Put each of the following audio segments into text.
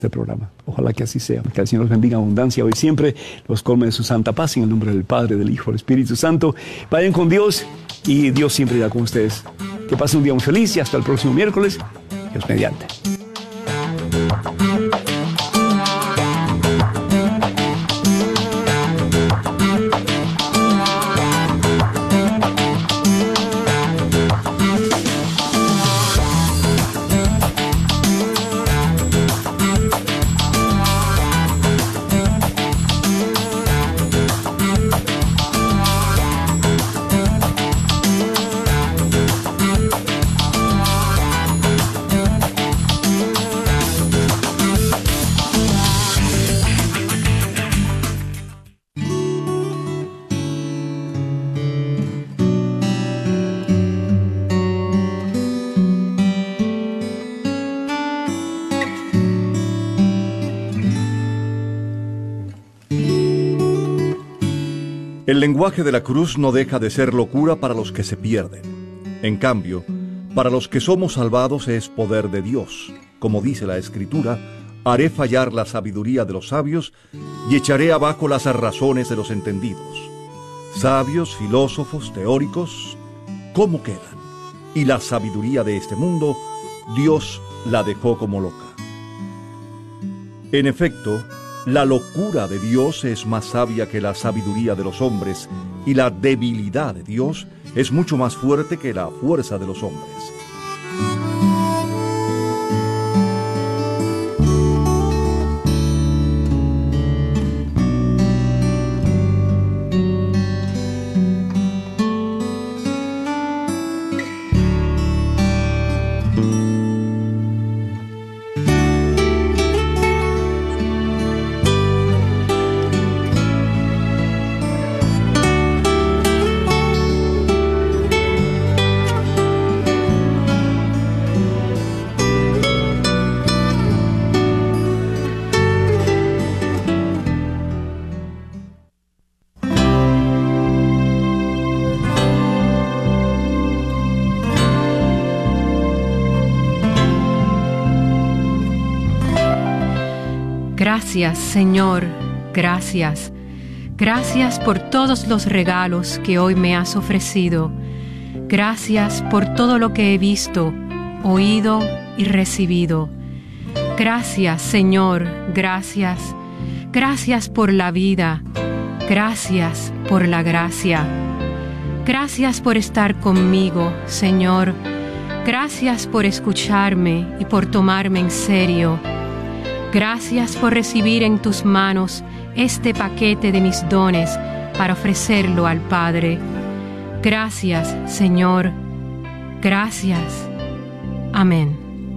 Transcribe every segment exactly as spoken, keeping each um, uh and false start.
este programa. Ojalá que así sea, que el Señor los bendiga en abundancia hoy siempre, los colme de su santa paz en el nombre del Padre, del Hijo, del Espíritu Santo. Vayan con Dios y Dios siempre irá con ustedes. Que pasen un día muy feliz y hasta el próximo miércoles. Dios mediante. El lenguaje de la cruz no deja de ser locura para los que se pierden. En cambio, para los que somos salvados es poder de Dios. Como dice la Escritura, haré fallar la sabiduría de los sabios y echaré abajo las razones de los entendidos. Sabios, filósofos, teóricos, ¿cómo quedan? Y la sabiduría de este mundo, Dios la dejó como loca. En efecto, la locura de Dios es más sabia que la sabiduría de los hombres, y la debilidad de Dios es mucho más fuerte que la fuerza de los hombres. Gracias, Señor, gracias. Gracias por todos los regalos que hoy me has ofrecido. Gracias por todo lo que he visto, oído y recibido. Gracias, Señor, gracias. Gracias por la vida. Gracias por la gracia. Gracias por estar conmigo, Señor. Gracias por escucharme y por tomarme en serio. Gracias por recibir en tus manos este paquete de mis dones para ofrecerlo al Padre. Gracias, Señor. Gracias. Amén.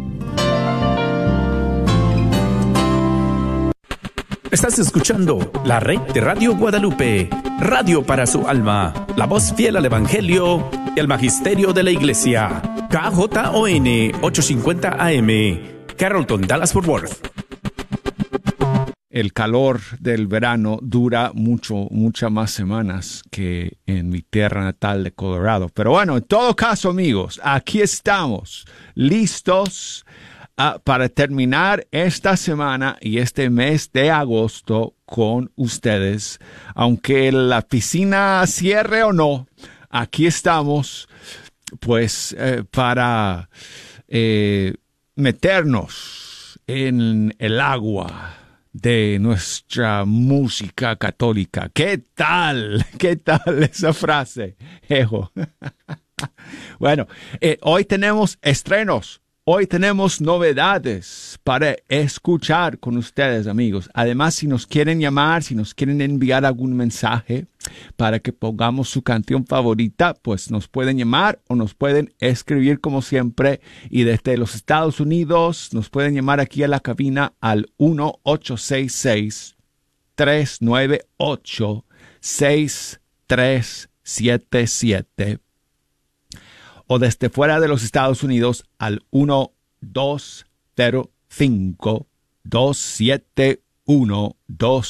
Estás escuchando la red de Radio Guadalupe, radio para su alma, la voz fiel al Evangelio y al Magisterio de la Iglesia. K J O N ochocientos cincuenta A M, Carrollton, Dallas-Fort Worth. El calor del verano dura mucho, muchas más semanas que en mi tierra natal de Colorado. Pero bueno, en todo caso, amigos, aquí estamos, listos uh, para terminar esta semana y este mes de agosto con ustedes. Aunque la piscina cierre o no, aquí estamos, pues, eh, para eh, meternos en el agua de nuestra música católica. ¿Qué tal? ¿Qué tal esa frase? Ejo. Bueno, eh, hoy tenemos estrenos. Hoy tenemos novedades para escuchar con ustedes, amigos. Además, si nos quieren llamar, si nos quieren enviar algún mensaje para que pongamos su canción favorita, pues nos pueden llamar o nos pueden escribir como siempre. Y desde los Estados Unidos nos pueden llamar aquí a la cabina al uno ocho seis seis, tres nueve ocho, seis tres siete siete. O desde fuera de los Estados Unidos al uno dos cero cinco, dos siete uno, dos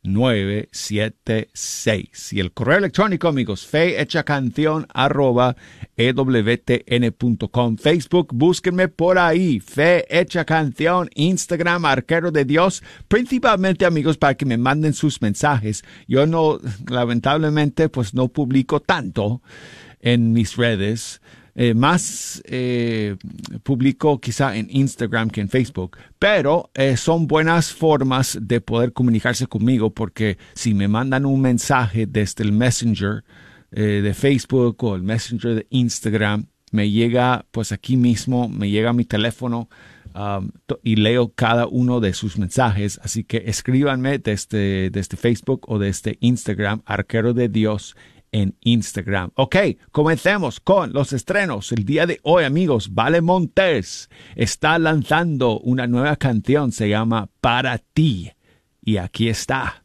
nueve siete seis. Y el correo electrónico, amigos, fehechacanción arroba ewtn punto com. Facebook, búsquenme por ahí, Fe Hecha Canción. Instagram, Arquero de Dios, principalmente, amigos, para que me manden sus mensajes. Yo no, lamentablemente, pues no publico tanto en mis redes. Eh, más eh, publico quizá en Instagram que en Facebook, pero eh, son buenas formas de poder comunicarse conmigo, porque si me mandan un mensaje desde el Messenger eh, de Facebook o el Messenger de Instagram, me llega pues aquí mismo, me llega a mi teléfono um, y leo cada uno de sus mensajes. Así que escríbanme desde, desde Facebook o desde Instagram, Arquero de Dios en Instagram. Ok, comencemos con los estrenos. El día de hoy, amigos, Vale Montes está lanzando una nueva canción, se llama Para Ti, y aquí está.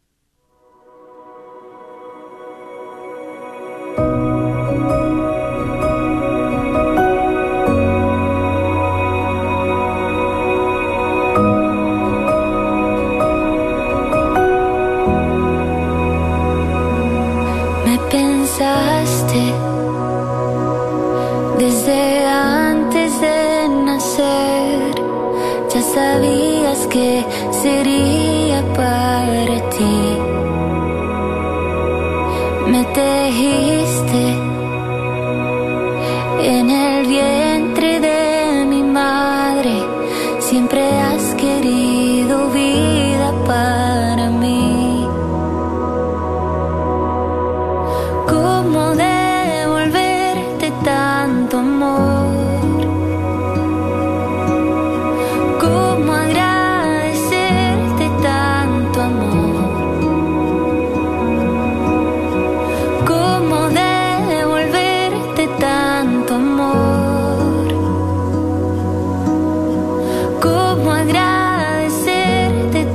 Desde antes de nacer, ya sabías que sería para ti. Me tejiste en el vientre de mi madre, siempre has querido vida para mí. ¿Cómo devolverte tanto amor? ¿Cómo agradecerte tanto amor? ¿Cómo devolverte tanto amor? ¿Cómo agradecerte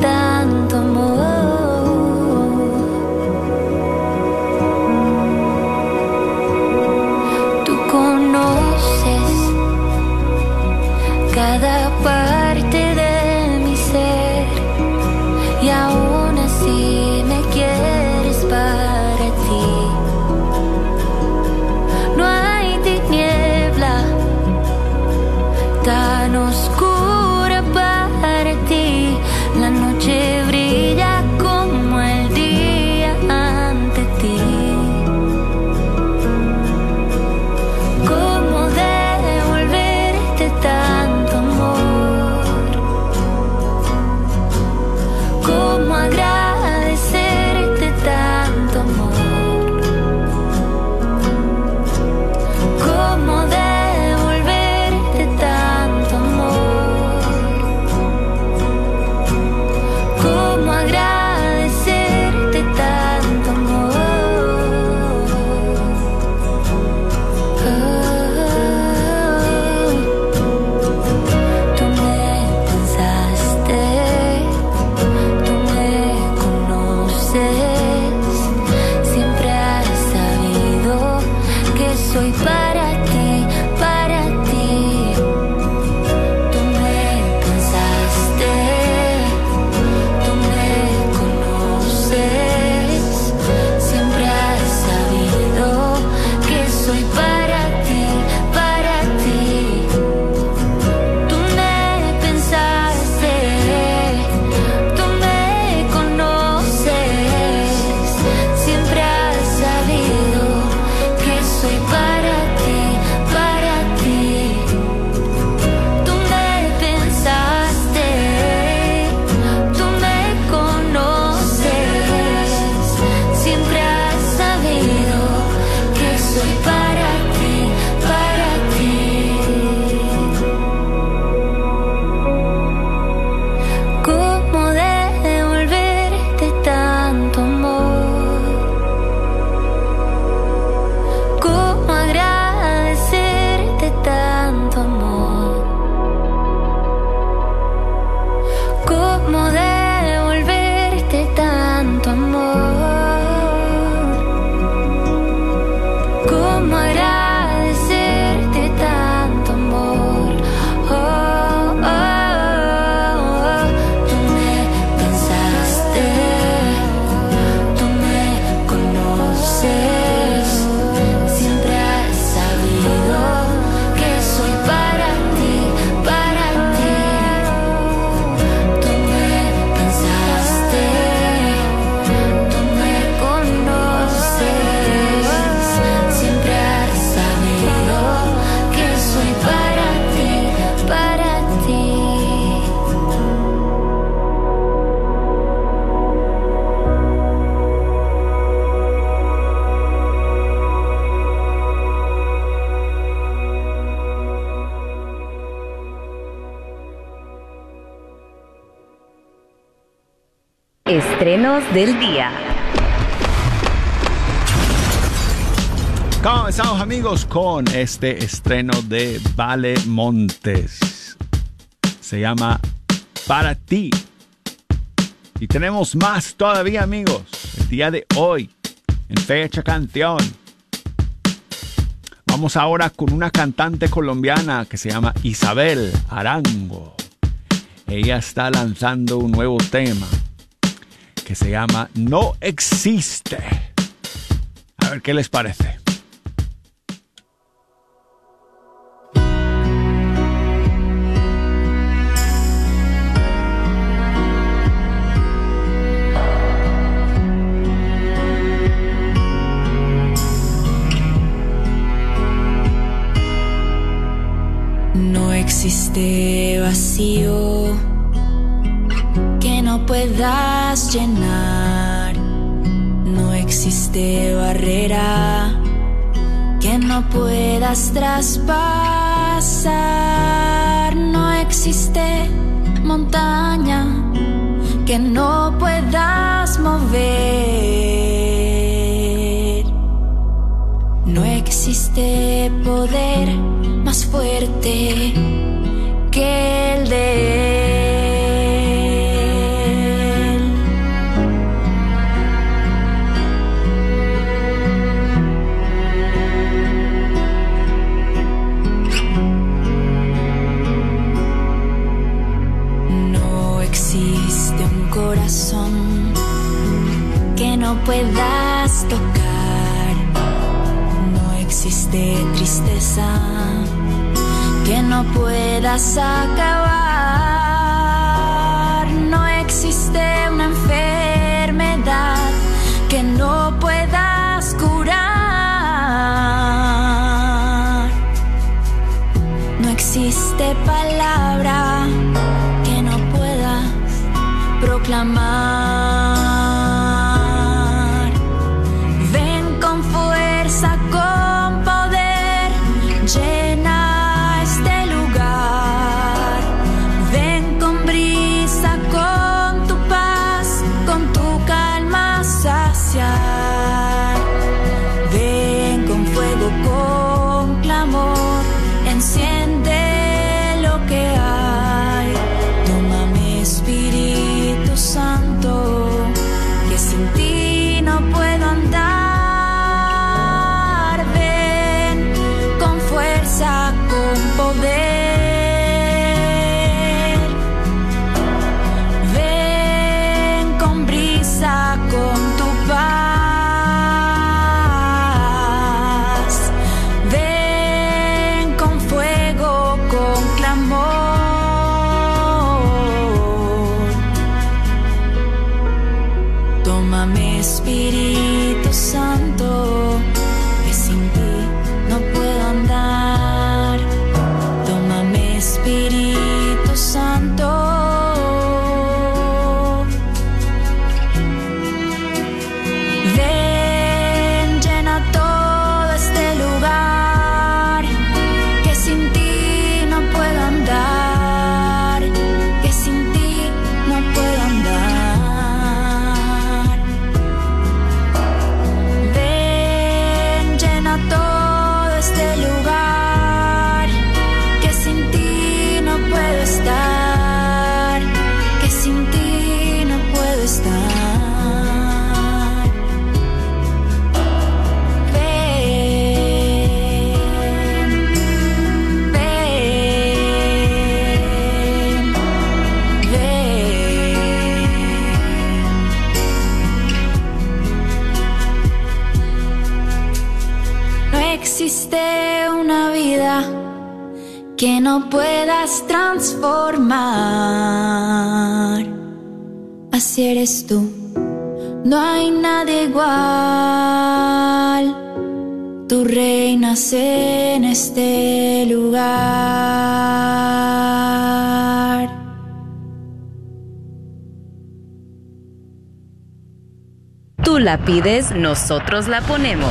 Estrenos del día. Comenzamos, amigos, con este estreno de Vale Montes. Se llama Para Ti. Y tenemos más todavía, amigos, el día de hoy, en Fecha Canción. Vamos ahora con una cantante colombiana que se llama Isabel Arango. Ella está lanzando un nuevo tema que se llama No Existe. A ver qué les parece. No existe vacío que no puedas llenar. No existe barrera que no puedas traspasar. No existe montaña que no puedas mover. No existe poder más fuerte que el de Él. No existe un corazón que no puedas tocar. No existe tristeza que no puedas acabar. No existe una enfermedad que no puedas curar. No existe palabra que no puedas proclamar. Ven con fuerza, con poder, llena Espíritu Santo, que sin ti no puedo andar. Tómame, Espíritu Santo. Ven, llena todo este lugar, que sin ti no puedo andar, que sin ti no puedo andar. Todo este lugar, que sin ti no puedo estar, que sin ti no puedo estar. Ven, ven, ven. No existe una vida que no puedas transformar. Así eres tú, no hay nadie igual. Tú reinas en este lugar. Tú la pides, nosotros la ponemos.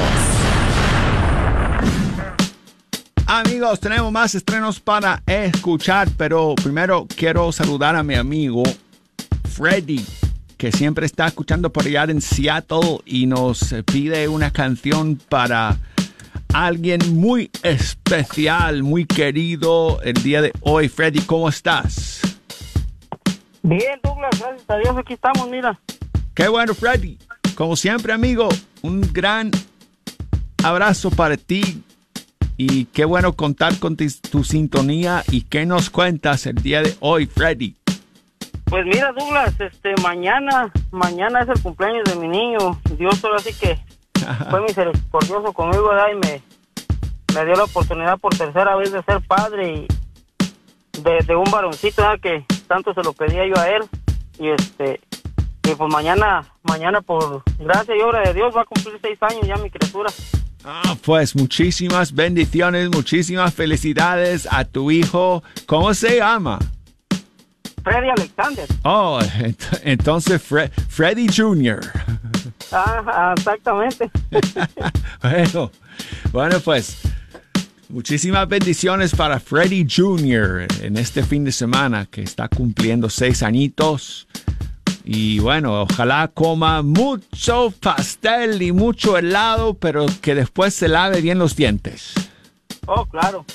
Amigos, tenemos más estrenos para escuchar, pero primero quiero saludar a mi amigo Freddy, que siempre está escuchando por allá en Seattle y nos pide una canción para alguien muy especial, muy querido el día de hoy. Freddy, ¿cómo estás? Bien, Douglas, gracias a Dios, aquí estamos, mira. Qué bueno, Freddy. Como siempre, amigo, un gran abrazo para ti y qué bueno contar con tu, tu sintonía. ¿Y qué nos cuentas el día de hoy, Freddy? Pues mira, Douglas, este, mañana, mañana es el cumpleaños de mi niño. Dios ahora sí que fue misericordioso conmigo, ¿verdad? Y me, me dio la oportunidad por tercera vez de ser padre y de, de un varoncito, ¿verdad? Que tanto se lo pedía yo a él. Y este, y pues mañana, mañana por gracia y obra de Dios va a cumplir seis años ya mi criatura. Ah, pues muchísimas bendiciones, muchísimas felicidades a tu hijo. ¿Cómo se llama? Freddy Alexander. Oh, ent- entonces Fre- Freddy junior Ah, exactamente. bueno, bueno, pues muchísimas bendiciones para Freddy junior en este fin de semana que está cumpliendo seis añitos. Y bueno, ojalá coma mucho pastel y mucho helado, pero que después se lave bien los dientes. Oh, claro.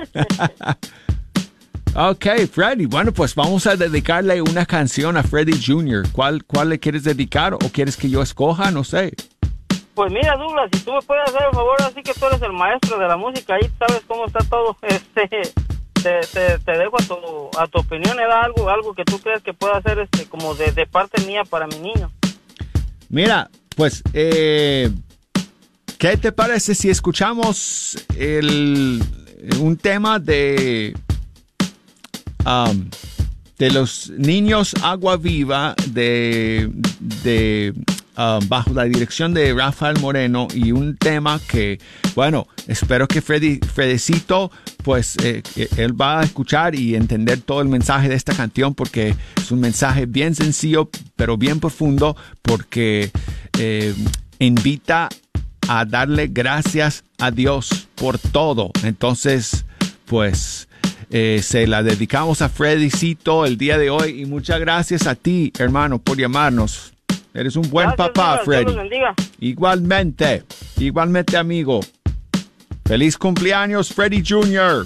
Ok, Freddy. Bueno, pues vamos a dedicarle una canción a Freddy junior ¿Cuál, cuál le quieres dedicar o quieres que yo escoja? No sé. Pues mira, Douglas, si tú me puedes hacer el favor, así que tú eres el maestro de la música, ahí sabes cómo está todo. Este, te, te, te dejo a tu, a tu opinión, ¿da? Algo, algo que tú creas que pueda hacer este, como de, de parte mía para mi niño. Mira, pues, eh, ¿qué te parece si escuchamos el, un tema de... Um, de los niños Agua Viva de, de uh, bajo la dirección de Rafael Moreno, y un tema que, bueno, espero que Freddy, Fredecito, pues eh, él va a escuchar y entender todo el mensaje de esta canción, porque es un mensaje bien sencillo pero bien profundo, porque eh, invita a darle gracias a Dios por todo. Entonces, pues Eh, se la dedicamos a Freddycito el día de hoy, y muchas gracias a ti, hermano, por llamarnos. Eres un buen gracias, papá, Dios, Freddy. Dios los bendiga. Igualmente, igualmente, amigo. Feliz cumpleaños, Freddy junior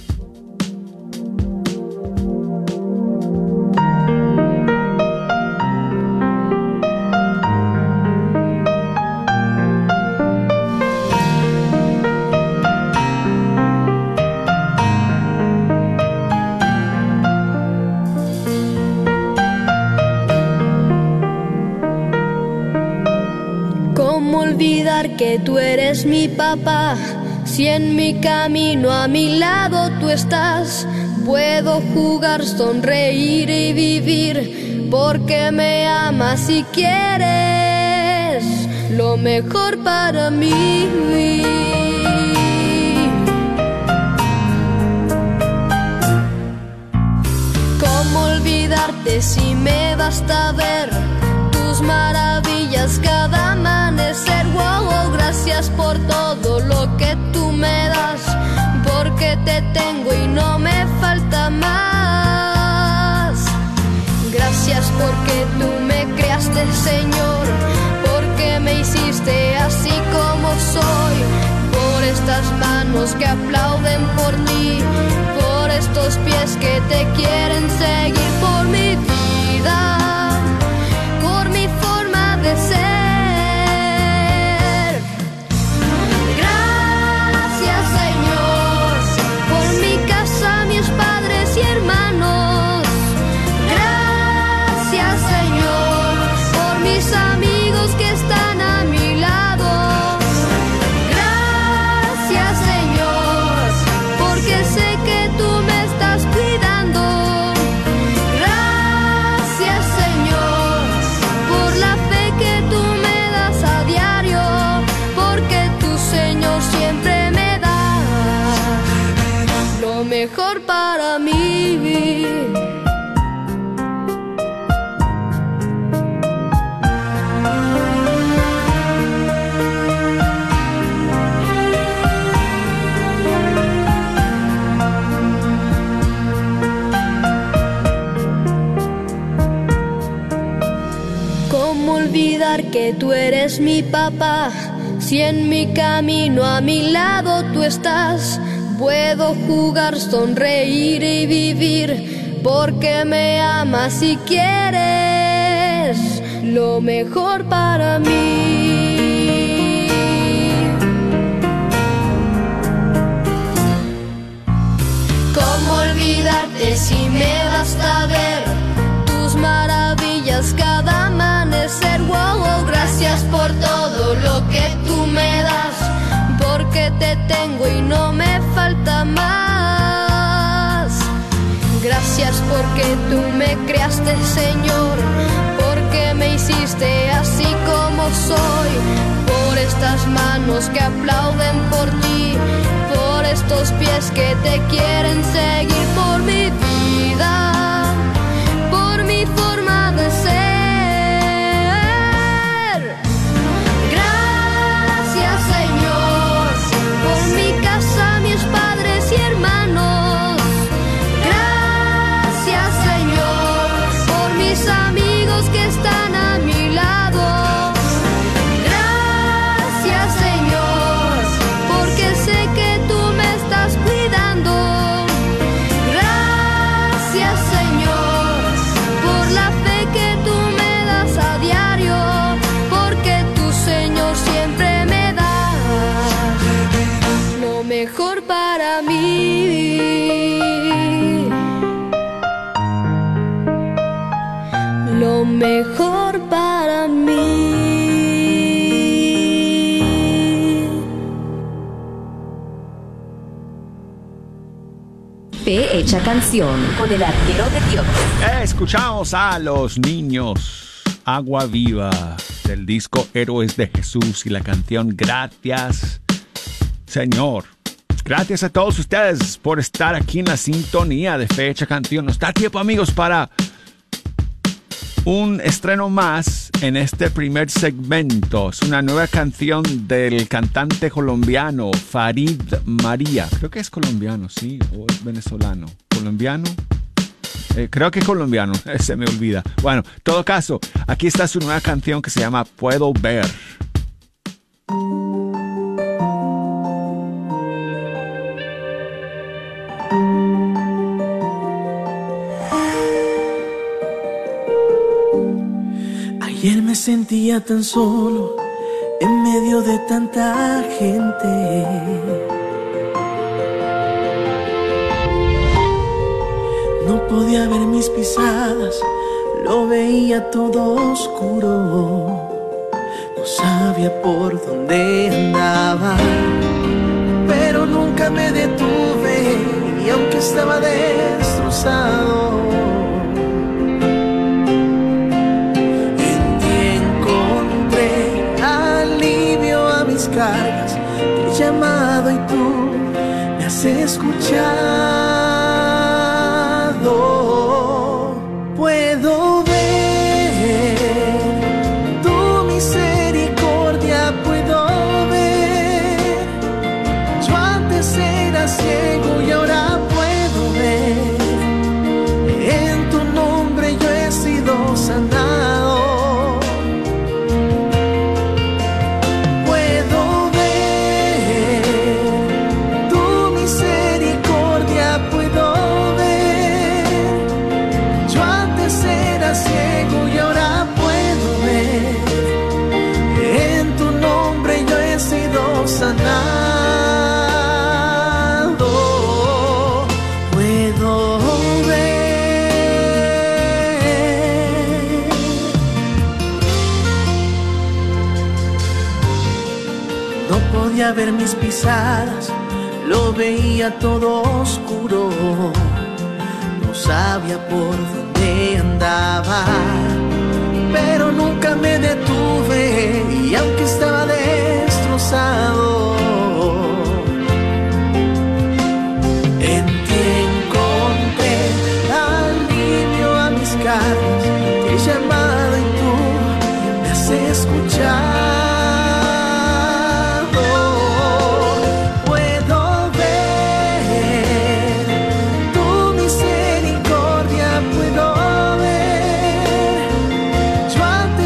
Que tú eres mi papá, si en mi camino a mi lado tú estás, puedo jugar, sonreír y vivir, porque me amas y quieres lo mejor para mí. ¿Cómo olvidarte si me basta ver tus maravillas cada amanecer? Wow, gracias por todo lo que tú me das, porque te tengo y no me falta más. Gracias porque tú me creaste, Señor, porque me hiciste así como soy, por estas manos que aplauden por ti, por estos pies que te quieren seguir, por mi vida, por mi forma de ser. Gracias, Señor, por mi casa, mis padres y hermanos. Gracias, Señor, por mis amigos que están a mi lado. Gracias, Señor, por ¿Cómo olvidar que tú eres mi papá? Si en mi camino a mi lado tú estás, puedo jugar, sonreír y vivir, porque me amas y quieres lo mejor para mí. ¿Cómo olvidarte si me basta ver tus maravillas cada amanecer? Wow, gracias por todo lo que tú me das, porque te tengo y no me falta más. Gracias porque tú me creaste, Señor, porque me hiciste así como soy, por estas manos que aplauden por ti, por estos pies que te quieren seguir, por mi vida, por mi forma de ser. Gracias, Señor, por mi casa, mis padres y hermanos. Gracias, Señor, por mis amigos que están a mi lado. Gracias, Señor, porque sé que tú me estás cuidando. Gracias, Señor, por la fe que tú me das a diario, porque tú, Señor, siempre me das lo mejor para mí. Lo mejor para mí. Fe hecha canción con el arquero de Dios. Escuchamos a Los Niños, Agua Viva, del disco Héroes de Jesús, y la canción Gracias, Señor. Gracias a todos ustedes por estar aquí en la sintonía de Fe hecha canción. Nos da tiempo, amigos, para un estreno más en este primer segmento. Es una nueva canción del cantante colombiano Farid María. Creo que es colombiano, sí, o es venezolano. ¿Colombiano? Eh, creo que colombiano, se me olvida. Bueno, en todo caso, aquí está su nueva canción que se llama Puedo Ver. Ayer me sentía tan solo en medio de tanta gente. No podía ver mis pisadas, lo veía todo oscuro. No sabía por dónde andaba, pero nunca me detuve, y aunque estaba destrozado, cargas, te he llamado y tú me has escuchado. Puedo ver tu misericordia, puedo ver. Yo antes era ciego y ahora puedo ver. En tu nombre yo he sido sanado. Sanado, puedo ver. No podía ver mis pisadas, lo veía todo oscuro. No sabía por dónde andaba, pero nunca me detuve, y aunque estaba destrozado, en ti encontré alivio a mis cargas. Te he llamado y tú me has escuchado. Yo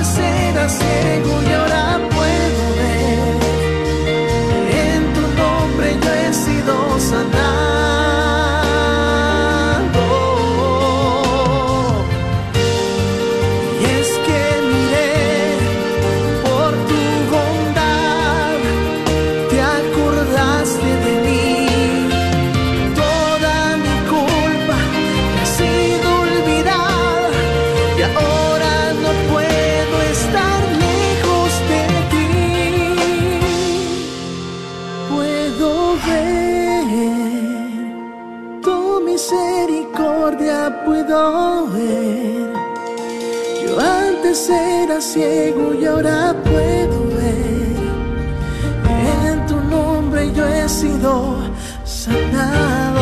antes era ciego y ahora puedo ver. En tu nombre yo he sido sanado.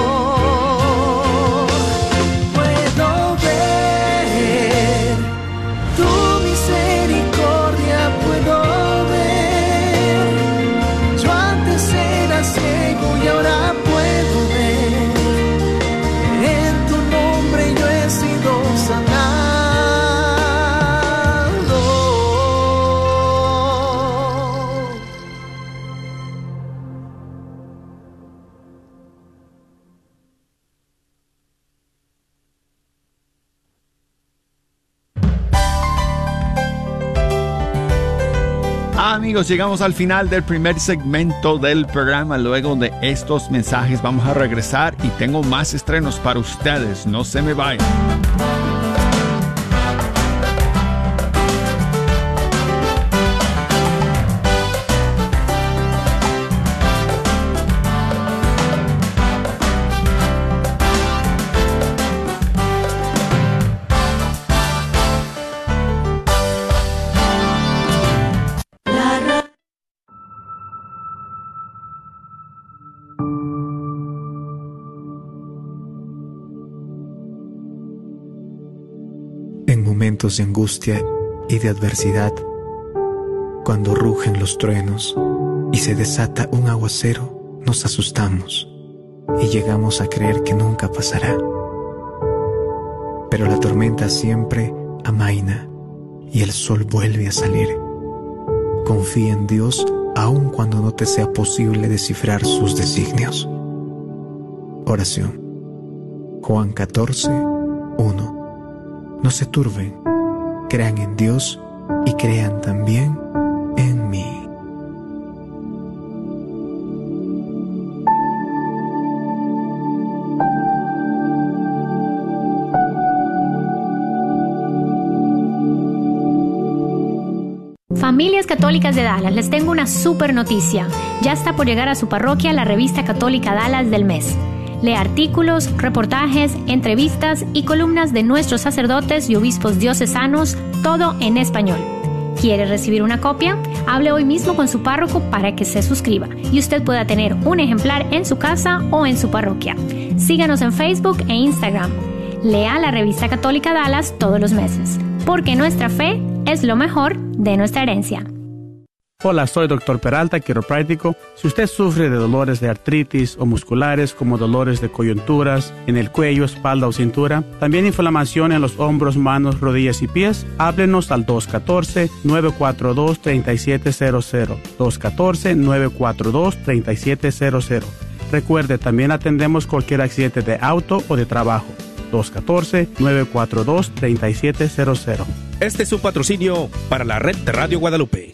Puedo ver tu misericordia, puedo ver. Yo antes era ciego y ahora puedo ver. En tu nombre yo he sido sanado. Amigos, llegamos al final del primer segmento del programa. Luego de estos mensajes vamos a regresar y tengo más estrenos para ustedes. No se me vayan. En momentos de angustia y de adversidad, cuando rugen los truenos y se desata un aguacero, nos asustamos y llegamos a creer que nunca pasará. Pero la tormenta siempre amaina y el sol vuelve a salir. Confía en Dios aun cuando no te sea posible descifrar sus designios. Oración. Juan catorce, uno. No se turben, crean en Dios y crean también en mí. Familias Católicas de Dallas, les tengo una super noticia. Ya está por llegar a su parroquia la revista católica Dallas del mes. Lee artículos, reportajes, entrevistas y columnas de nuestros sacerdotes y obispos diocesanos, todo en español. ¿Quiere recibir una copia? Hable hoy mismo con su párroco para que se suscriba y usted pueda tener un ejemplar en su casa o en su parroquia. Síganos en Facebook e Instagram. Lea la revista católica Dallas todos los meses, porque nuestra fe es lo mejor de nuestra herencia. Hola, soy doctor Peralta, quiropráctico. Si usted sufre de dolores de artritis o musculares como dolores de coyunturas en el cuello, espalda o cintura, también inflamación en los hombros, manos, rodillas y pies, háblenos al dos uno cuatro, nueve cuatro dos, tres siete cero cero. dos uno cuatro, nueve cuatro dos, tres siete cero cero. Recuerde, también atendemos cualquier accidente de auto o de trabajo. dos uno cuatro, nueve cuatro dos, tres siete cero cero. Este es su patrocinio para la red de Radio Guadalupe.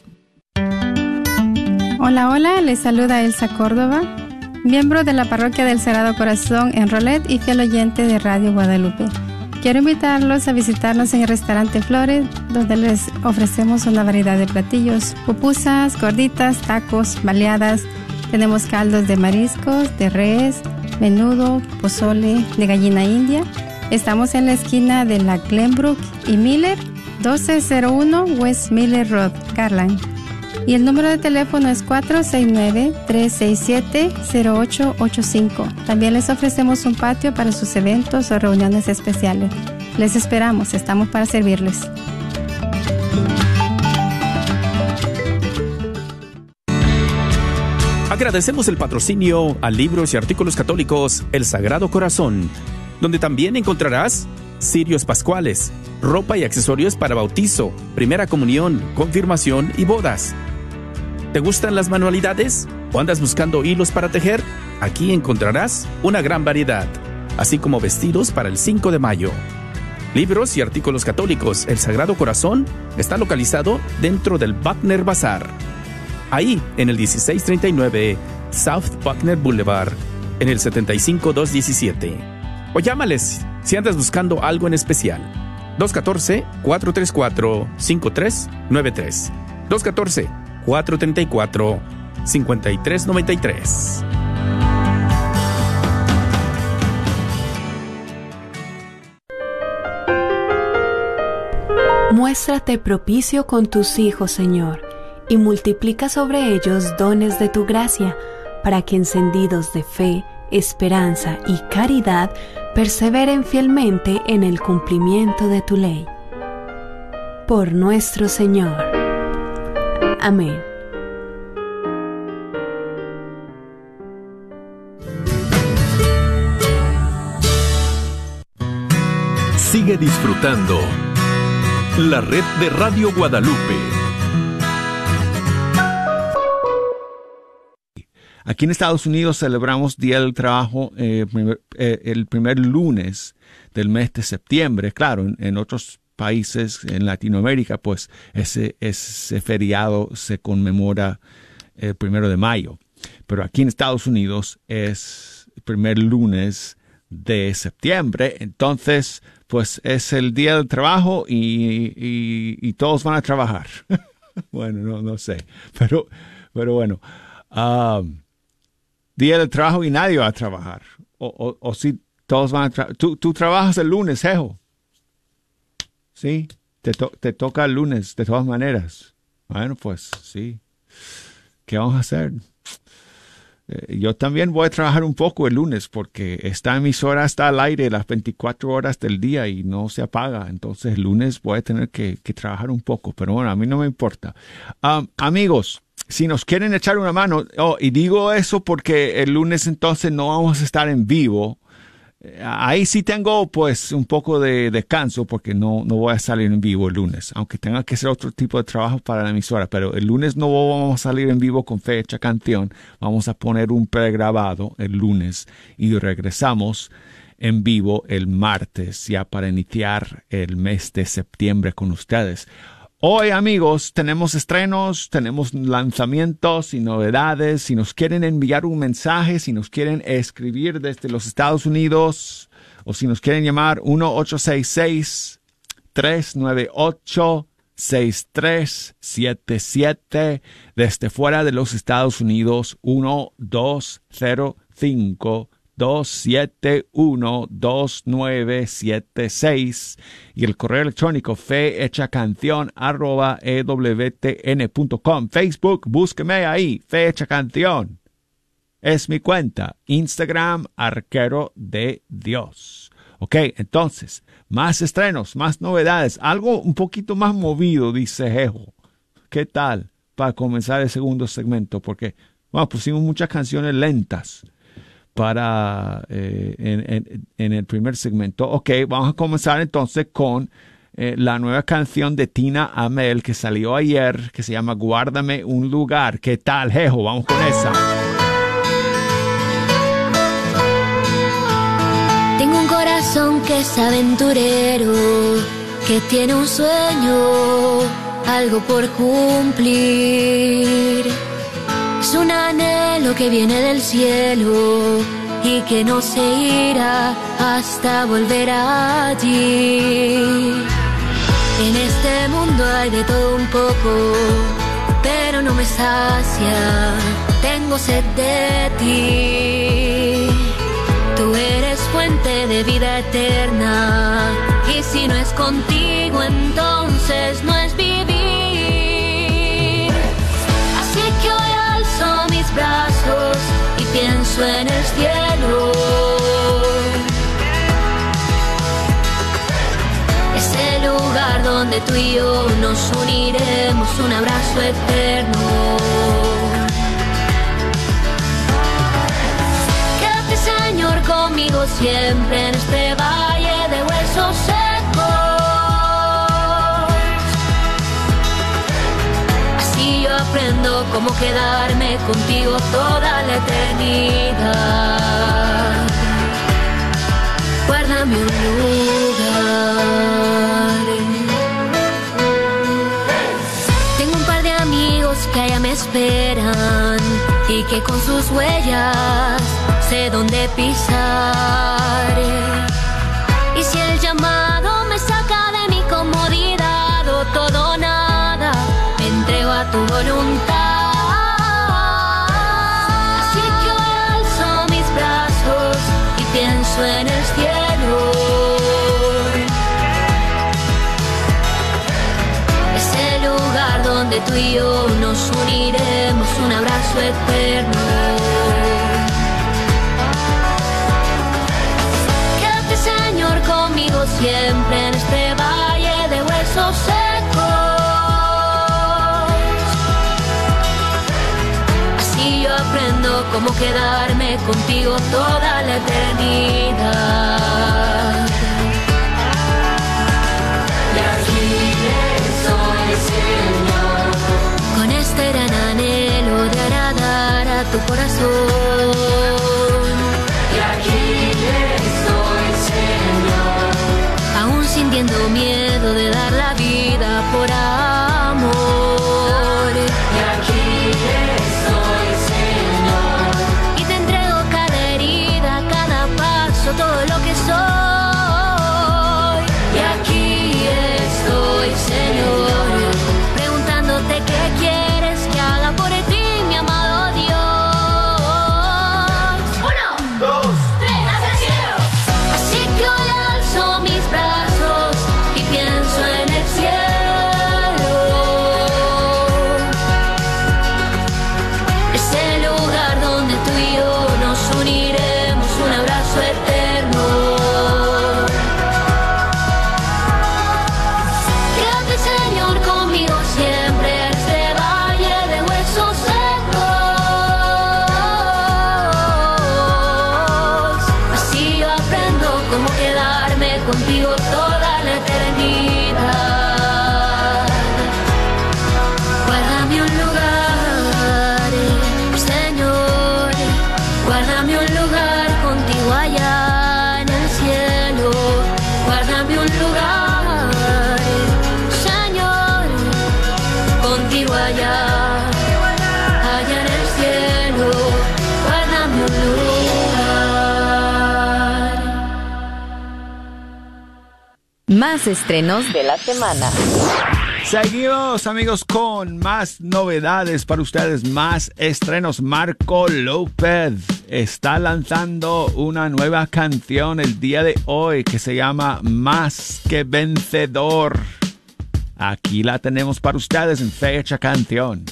Hola, hola, les saluda Elsa Córdoba, miembro de la Parroquia del Sagrado Corazón en Rolet y fiel oyente de Radio Guadalupe. Quiero invitarlos a visitarnos en el restaurante Flores, donde les ofrecemos una variedad de platillos, pupusas, gorditas, tacos, baleadas. Tenemos caldos de mariscos, de res, menudo, pozole, de gallina india. Estamos en la esquina de la Glenbrook y Miller, doce cero uno West Miller Road, Garland. Y el número de teléfono es cuatro seis nueve, tres seis siete, cero ocho ocho cinco. También les ofrecemos un patio para sus eventos o reuniones especiales. Les esperamos, estamos para servirles. Agradecemos el patrocinio a libros y artículos católicos El Sagrado Corazón, donde también encontrarás cirios pascuales, ropa y accesorios para bautizo, primera comunión, confirmación y bodas. ¿Te gustan las manualidades o andas buscando hilos para tejer? Aquí encontrarás una gran variedad, así como vestidos para el cinco de mayo. Libros y artículos católicos El Sagrado Corazón está localizado dentro del Buckner Bazaar. Ahí, en el dieciséis treinta y nueve South Buckner Boulevard, en el setenta y cinco dos diecisiete. O llámales si andas buscando algo en especial. dos uno cuatro, cuatro tres cuatro, cinco tres nueve tres. dos uno cuatro, cuatro tres cuatro, cinco tres nueve tres. Muéstrate propicio con tus hijos, Señor, y multiplica sobre ellos dones de tu gracia, para que encendidos de fe, esperanza y caridad, perseveren fielmente en el cumplimiento de tu ley. Por nuestro Señor. Amén. Sigue disfrutando la red de Radio Guadalupe. Aquí en Estados Unidos celebramos Día del Trabajo eh, primer, eh, el primer lunes del mes de septiembre. Claro, en, en otros países, en Latinoamérica, pues ese, ese feriado se conmemora el primero de mayo. Pero aquí en Estados Unidos es el primer lunes de septiembre. Entonces, pues es el Día del Trabajo y, y, y todos van a trabajar. Bueno, no, no sé. Pero, pero bueno. Um, Día del Trabajo y nadie va a trabajar. O, o, o si todos van a trabajar. ¿Tú, tú trabajas el lunes, Jejo? Sí, te, to te toca el lunes, de todas maneras. Bueno, pues sí. ¿Qué vamos a hacer? Eh, yo también voy a trabajar un poco el lunes porque esta emisora está al aire las veinticuatro horas del día y no se apaga. Entonces el lunes voy a tener que, que trabajar un poco. Pero bueno, a mí no me importa. Um, amigos, si nos quieren echar una mano, oh, y digo eso porque el lunes entonces no vamos a estar en vivo. Ahí sí tengo pues un poco de descanso porque no, no voy a salir en vivo el lunes, aunque tenga que hacer otro tipo de trabajo para la emisora, pero el lunes no vamos a salir en vivo con Fecha Canción, vamos a poner un pregrabado el lunes y regresamos en vivo el martes ya para iniciar el mes de septiembre con ustedes. Hoy, amigos, tenemos estrenos, tenemos lanzamientos y novedades. Si nos quieren enviar un mensaje, si nos quieren escribir desde los Estados Unidos o si nos quieren llamar uno ocho seis seis, tres nueve ocho, seis tres siete siete. Desde fuera de los Estados Unidos, uno dos cero cinco, dos siete uno, dos nueve siete seis y el correo electrónico fehechacanción arroba e w t n punto com. Facebook, búsqueme ahí, Fecha Canción. Es mi cuenta. Instagram, Arquero de Dios. Ok, entonces, más estrenos, más novedades, algo un poquito más movido, dice Jejo. ¿Qué tal? Para comenzar el segundo segmento, porque, bueno, pusimos muchas canciones lentas para eh, en, en, en el primer segmento. Ok, vamos a comenzar entonces con eh, la nueva canción de Tina Amel que salió ayer, que se llama Guárdame un lugar. ¿Qué tal, Jejo? Vamos con esa. Tengo un corazón que es aventurero, que tiene un sueño, algo por cumplir. Es un anhelo que viene del cielo y que no se irá hasta volver allí. En este mundo hay de todo un poco, pero no me sacia, tengo sed de ti. Tú eres fuente de vida eterna y si no es contigo entonces no es vivir. Así que hoy alzo mis brazos y pienso en el cielo. Ese lugar donde tú y yo nos uniremos, un abrazo eterno. Quédate, Señor, conmigo siempre en este valle de huesos secos. Yo aprendo cómo quedarme contigo toda la eternidad. Guárdame un lugar. Tengo un par de amigos que allá me esperan y que con sus huellas sé dónde pisar. Y si el llamado me saca de mi comodidad o todo nada, entrego a tu voluntad. Así que hoy alzo mis brazos y pienso en el cielo. donde tú y yo nos uniremos, un abrazo eterno. Quédate, Señor, conmigo siempre en este valle de huesos secos. Así yo aprendo cómo quedarme contigo toda la eternidad. Y aquí estoy, Señor, con este gran anhelo de agradar a tu corazón. Y aquí estoy, Señor, aún sintiendo miedo de dar la vida por amor. Y aquí estoy, Señor, y te entrego cada herida, cada paso, todo lo que soy. Y aquí estoy, Señor, preguntándote qué quieres que haga por ti, mi amado Dios. Uno, dos, tres, hacia el cielo. Así que hoy alzo mis brazos y pienso en el cielo, ese lugar donde tú y yo nos uniremos, un abrazo eterno. Quédate, Señor, conmigo siempre en este valle de huesos secos. Así yo aprendo cómo quedarme contigo toda la eternidad. Guárdame un lugar, Señor, guárdame un lugar contigo allá en el cielo. Guárdame un lugar, Señor, contigo allá, allá en el cielo. Guárdame un lugar. Más estrenos de la semana. Seguimos, amigos, con más novedades para ustedes, más estrenos. Marco López está lanzando una nueva canción el día de hoy que se llama Más que Vencedor. Aquí la tenemos para ustedes en Fecha Canción.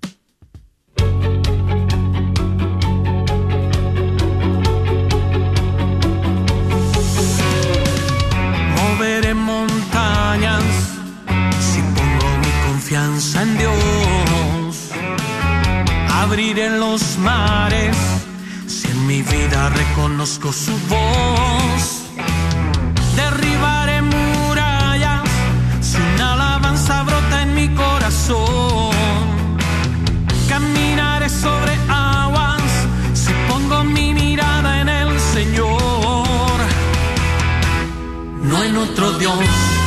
Moveré montañas si pongo mi confianza en Dios. Abriré los mares si en mi vida reconozco su voz. Derribaré murallas si una alabanza brota en mi corazón. Caminaré sobre aguas si pongo mi mirada en el Señor, no en otro Dios.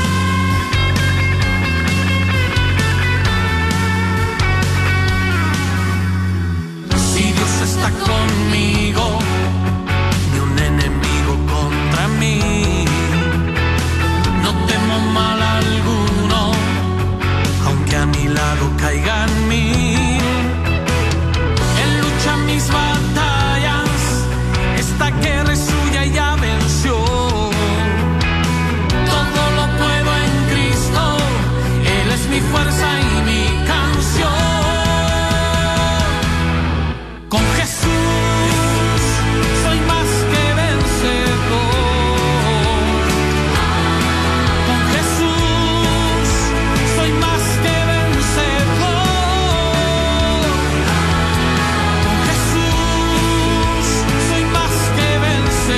Si Dios está conmigo, ni un enemigo contra mí. No temo mal alguno, aunque a mi lado caigan mil. Él lucha mis batallas, esta guerra es suya y ya venció. Todo lo puedo en Cristo, Él es mi fuerza y mi canción. Con Jesús soy más que vencedor. Con Jesús soy más que vencedor. Con Jesús soy más que vencedor.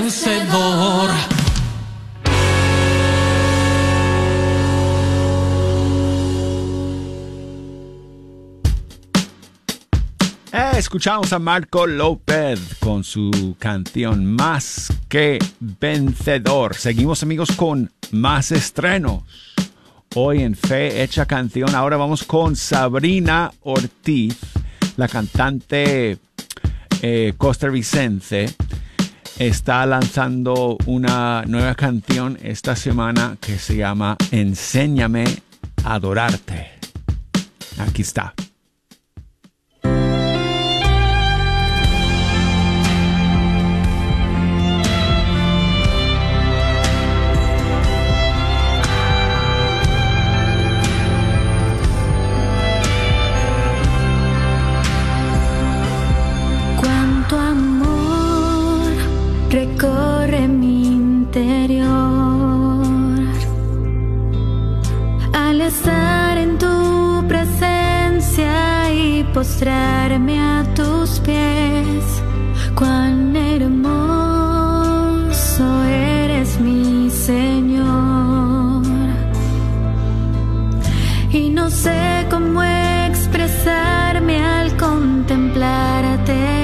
vencedor. Eh, escuchamos a Marco López con su canción Más que Vencedor. Seguimos, amigos, con más estrenos. Hoy en Fe Hecha Canción. Ahora vamos con Sabrina Ortiz, la cantante eh, costarricense. Está lanzando una nueva canción esta semana que se llama Enséñame a adorarte. Aquí está. Recorre mi interior al estar en tu presencia y postrarme a tus pies. Cuán hermoso eres, mi Señor, y no sé cómo expresarme al contemplarte.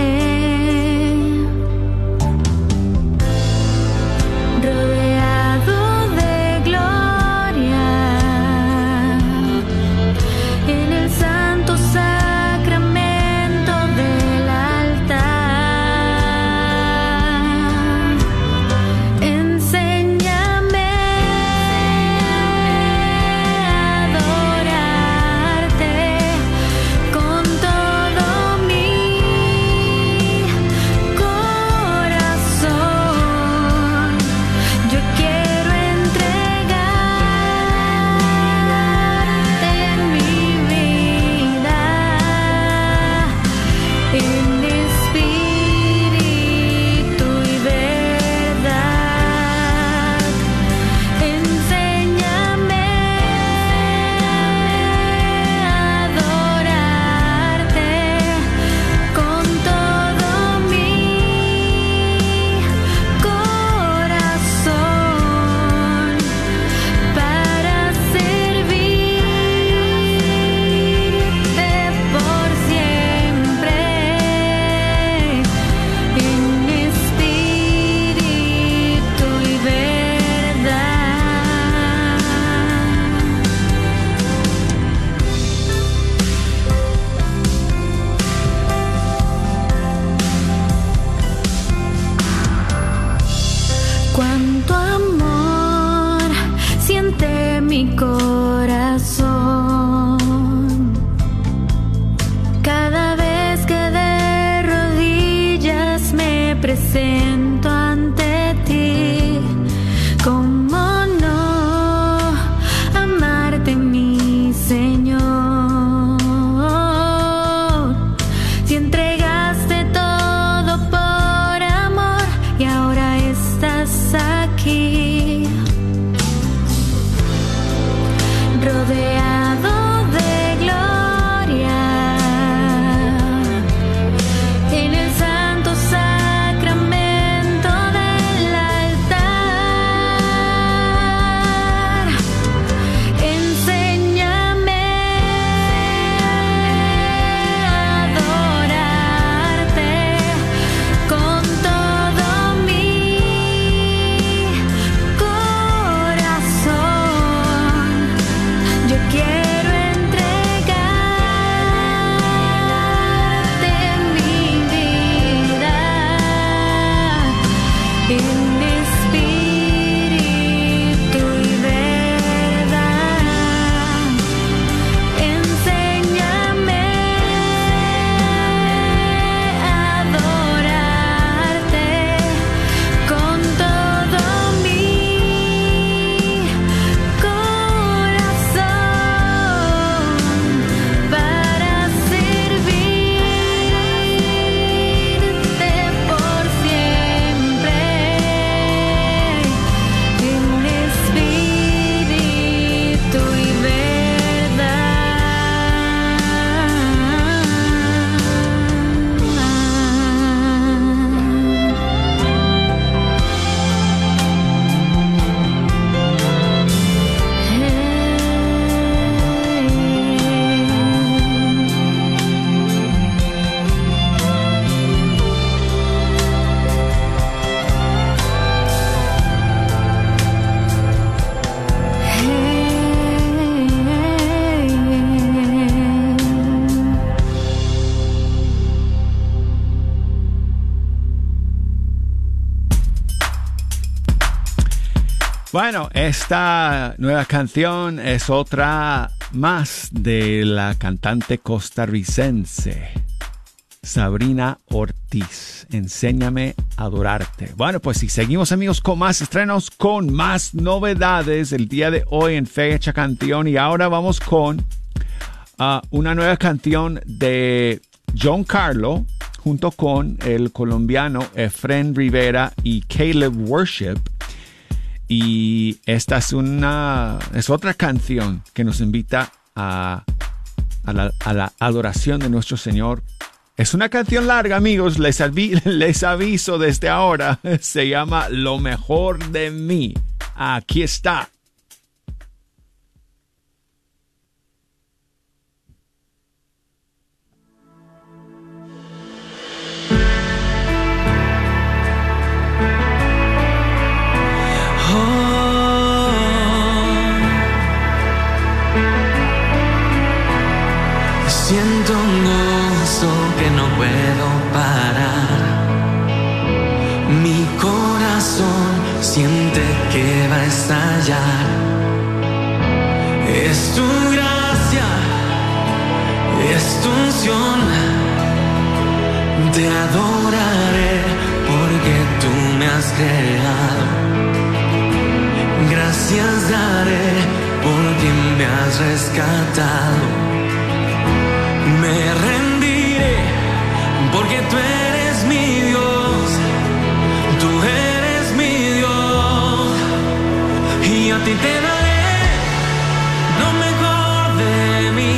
Presento ante ti. ¿Cómo no amarte, mi Señor? Si entregaste todo por amor y ahora estás aquí, rodeado de gloria, en el santo sacramento del altar. Enséñame a adorarte con todo mi corazón. Yo quiero Bueno, esta nueva canción es otra más de la cantante costarricense Sabrina Ortiz. Enséñame a adorarte. Bueno, pues si seguimos, amigos, con más estrenos, con más novedades el día de hoy en Fecha Canción. Y ahora vamos con uh, una nueva canción de John Carlo junto con el colombiano Efren Rivera y Caleb Worship. Y esta es una es otra canción que nos invita a, a, la, a la adoración de nuestro Señor. Es una canción larga, amigos, les, avi, les aviso desde ahora. Se llama Lo Mejor de Mí. Aquí está. Siento un gozo que no puedo parar. Mi corazón siente que va a estallar. Es tu gracia, es tu unción. Te adoraré porque tú me has creado. Gracias daré porque me has rescatado. Me rendiré porque tú eres mi Dios, tú eres mi Dios, y a ti te daré lo mejor de mí.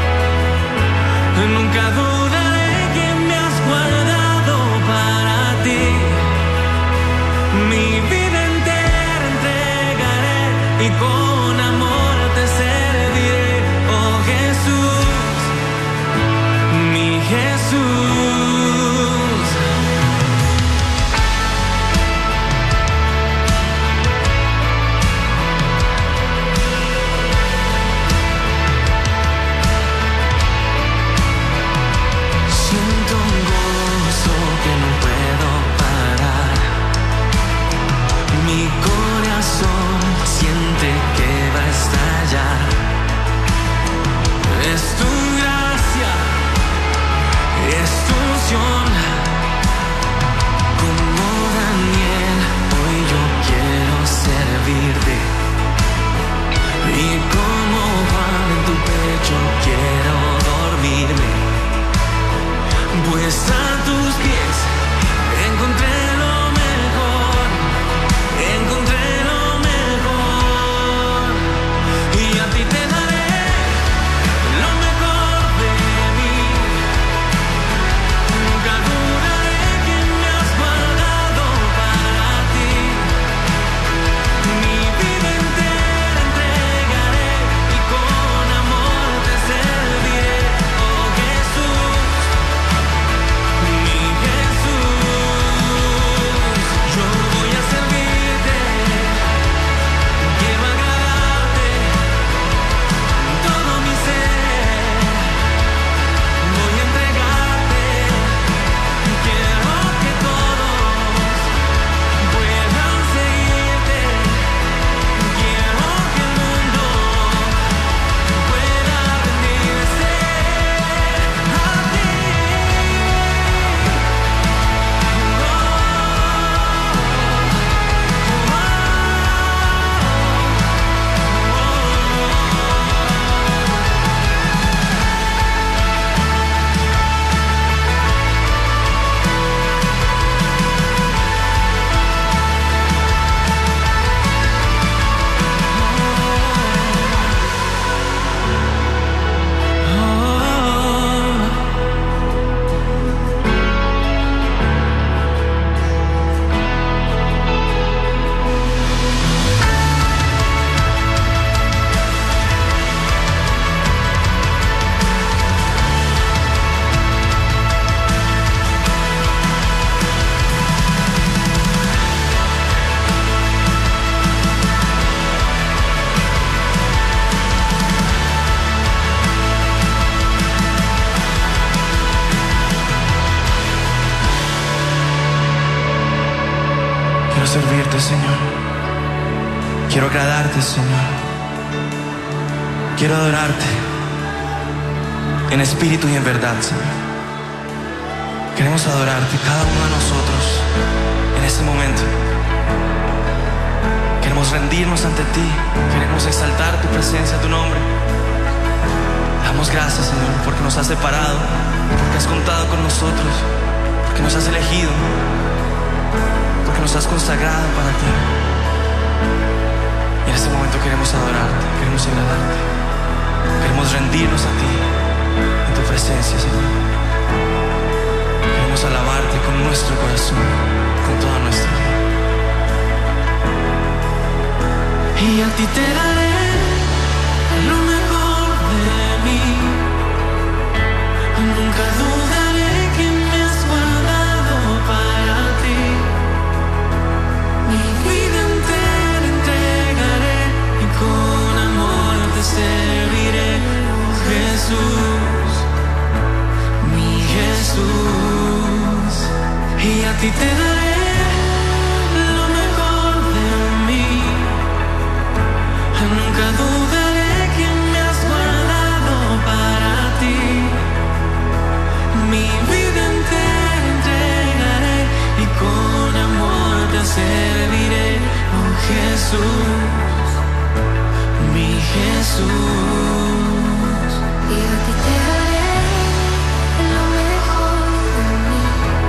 Nunca dudaré que me has guardado para ti. Mi vida entera entregaré y con amor te serviré, oh Jesús. Jesús, siento un gozo que no puedo parar. Mi corazón siente que va a estallar. Es tu gracia, es tu unción. Como Daniel, hoy yo quiero servirte. Y como Juan en tu pecho quiero dormirme. Pues a tus pies encontré lo mejor, encontré lo mejor. Y a ti te daré lo mejor de mí. Nunca dudaré que me has guardado para ti. Mi vida entera entregaré y con amor te serviré, oh Jesús, mi Jesús. Yo voy a servirte, quiero agradarte, todo mi ser voy a entregarte. Quiero que todos puedan seguirte. Quiero que el mundo pueda rendirse a ti. Quiero servirte, Señor. Quiero agradarte, Señor. Quiero adorarte en espíritu y en verdad, Señor. Queremos adorarte cada uno de nosotros en este momento. Queremos rendirnos ante ti. Queremos exaltar tu presencia, tu nombre. Damos gracias, Señor, porque nos has separado, porque has contado con nosotros, porque nos has elegido, porque nos has consagrado para ti. Y en este momento queremos adorarte, queremos agradarte, queremos rendirnos a ti en tu presencia, Señor. Queremos alabarte con nuestro corazón, con toda nuestra vida. Y a ti te daré lo mejor de mí. Nunca dudaré que me has guardado para ti. Mi vida entera entregaré y con amor te serviré, oh Jesús, mi Jesús. Y a ti te daré lo mejor de mí. Nunca dudaré que me has guardado para ti. Mi vida entera entregaré y con amor te serviré, oh Jesús, mi Jesús. Y a ti te daré lo mejor de mí.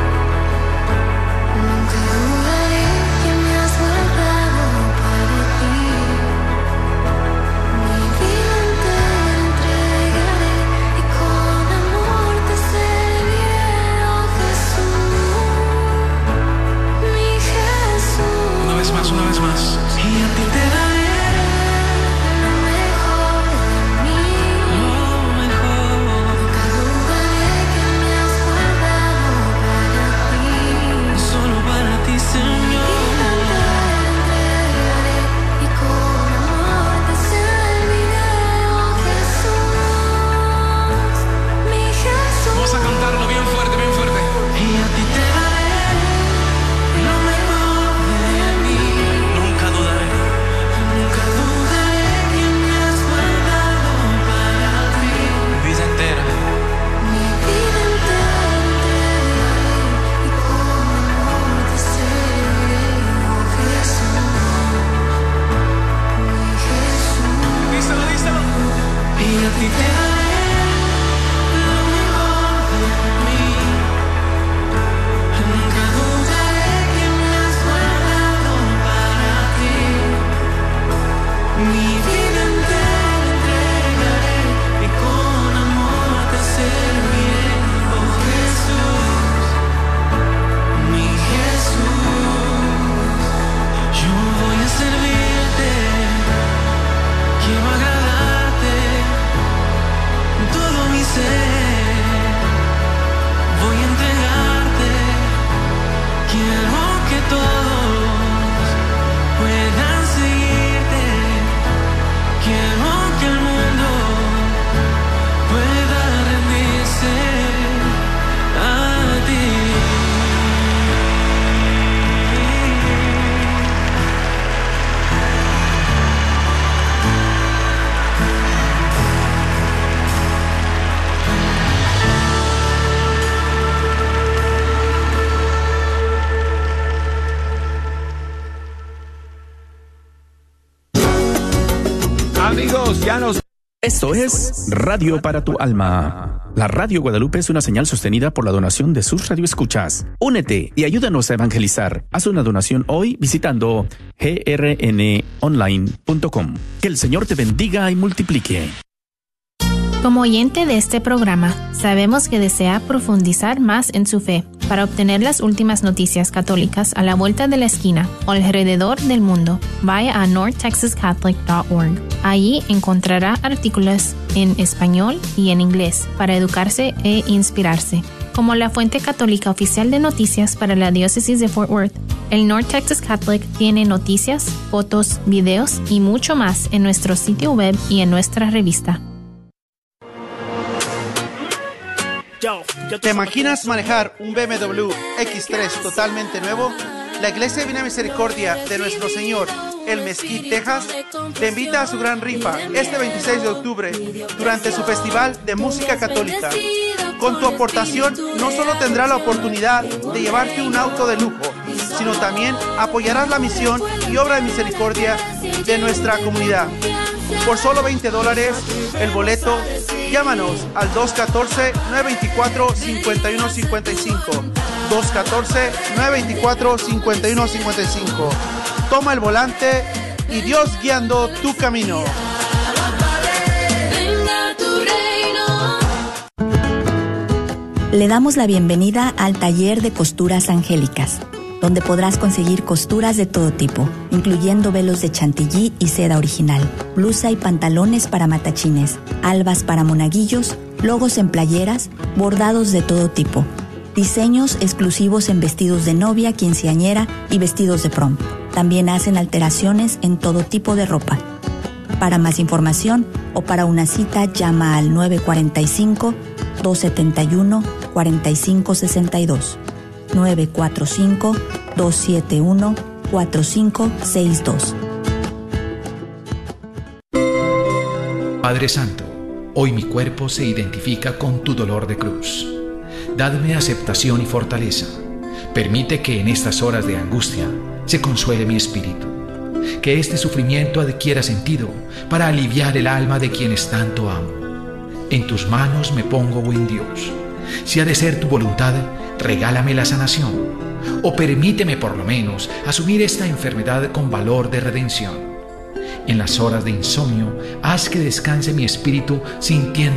Nunca dudaré que me has guardado para ti. Mi vida entera entregaré y con amor te serviré, oh Jesús, mi Jesús. Una vez más, una vez más. Y a ti te daré lo mejor de mí. Lo mejor. Nunca dudaré que me has guardado para ti. Solo para ti, Señor. Mi vida entera entregaré y con amor te serviré, oh Jesús, mi Jesús. Vamos a cantarlo bien fuerte, bien fuerte. Y a ti te daré lo mejor de mí. Nunca dudaré, nunca dudaré que me has guardado para ti. Mi vida entera, mi vida entera entregaré y con amor te serviré, oh Jesús, mi Jesús. Díselo, díselo. Y a ti te daré lo mejor de mí. Nunca dudaré que me has guardado para ti. Mi vida entera entregaré y con amor te serviré, oh Jesús, mi Jesús. Yo voy a servirte, quiero agradarte, todo mi ser voy a entregarte. Quiero que todos puedan seguirte. Quiero que el mundo pueda rendirse a ti. Amigos, ya nos... Esto es Radio para tu Alma. La Radio Guadalupe es una señal sostenida por la donación de sus radioescuchas. Únete y ayúdanos a evangelizar. Haz una donación hoy visitando g r n online punto com. Que el Señor te bendiga y multiplique. Como oyente de este programa, sabemos que desea profundizar más en su fe. Para obtener las últimas noticias católicas a la vuelta de la esquina o alrededor del mundo, vaya a north texas catholic punto org. Allí encontrará artículos en español y en inglés para educarse e inspirarse. Como la fuente católica oficial de noticias para la diócesis de Fort Worth, el North Texas Catholic tiene noticias, fotos, videos y mucho más en nuestro sitio web y en nuestra revista. ¿Te imaginas manejar un B M W X tres totalmente nuevo? La Iglesia Divina Misericordia de Nuestro Señor, el Mesquite, Texas, te invita a su gran rifa este veintiséis de octubre durante su Festival de Música Católica. Con tu aportación no solo tendrás la oportunidad de llevarte un auto de lujo, sino también apoyarás la misión y obra de misericordia de nuestra comunidad. Por solo veinte dólares el boleto, llámanos al dos uno cuatro, nueve dos cuatro, cinco uno cinco cinco. dos uno cuatro, nueve dos cuatro, cinco uno cinco cinco. Toma el volante y Dios guiando tu camino. Le damos la bienvenida al taller de costuras angélicas, donde podrás conseguir costuras de todo tipo, incluyendo velos de chantilly y seda original, blusa y pantalones para matachines, albas para monaguillos, logos en playeras, bordados de todo tipo, diseños exclusivos en vestidos de novia, quinceañera y vestidos de prom. También hacen alteraciones en todo tipo de ropa. Para más información o para una cita, llama al nueve cuatro cinco, dos siete uno, cuatro cinco seis dos. nueve cuatro cinco, dos siete uno, cuatro cinco seis dos. Padre Santo, hoy mi cuerpo se identifica con tu dolor de cruz. Dadme aceptación y fortaleza. Permite que en estas horas de angustia se consuele mi espíritu. Que este sufrimiento adquiera sentido para aliviar el alma de quienes tanto amo. En tus manos me pongo, buen Dios. Si ha de ser tu voluntad, regálame la sanación, o permíteme por lo menos asumir esta enfermedad con valor de redención. En las horas de insomnio, haz que descanse mi espíritu sintiendo